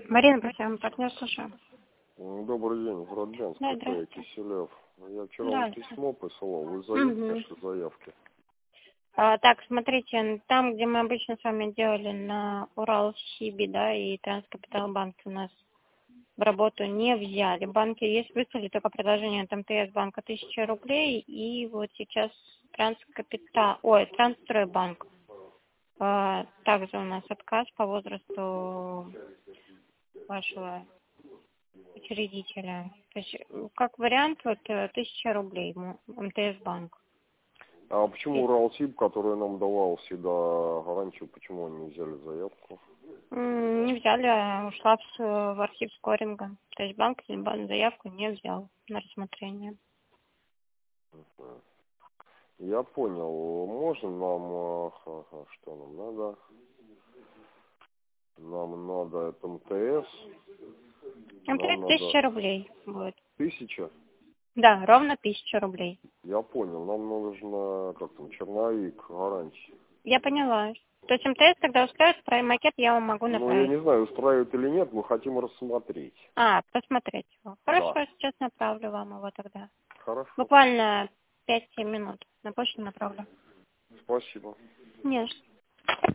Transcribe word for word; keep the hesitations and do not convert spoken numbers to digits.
Марина, просим, партнер, слушаю. Добрый день, Город-Брянск, Да, это Киселев. Я вчера Да, вам письмо посылал, вы заявки, Мгм. что заявки. А, так, смотрите, там, где мы обычно с вами делали на Урал-Сиби, да, и Транскапитал банк у нас в работу не взяли. Банки есть, выслали только предложение от МТС банка тысяча рублей, и вот сейчас Транскапитал, ой, Трансстройбанк. А, также у нас отказ по возрасту вашего учредителя. То есть, э, как вариант, вот э, тысяча рублей м- МТС банк. А почему И, Уралсиб, который нам давал всегда гарантию, почему они не взяли заявку? м, не взяли, а ушла в, с- в архив скоринга. То есть банк бан- заявку не взял на рассмотрение. Мгм. Я понял. Можно нам, а, ага, что нам надо? Нам надо это МТС, нам МТС надо тысяча рублей будет. тысяча. Да, ровно тысяча рублей. Я понял, нам нужно, как там, черновик гарантии. Я поняла. То есть МТС, когда устроит про макет, я вам могу Ну, я направить. не знаю, устраивает или нет, мы хотим рассмотреть. А, посмотреть его. Хорошо, Да. сейчас направлю вам его тогда. Хорошо. Буквально пять-семь минут. На почту направлю. Спасибо. Не за что.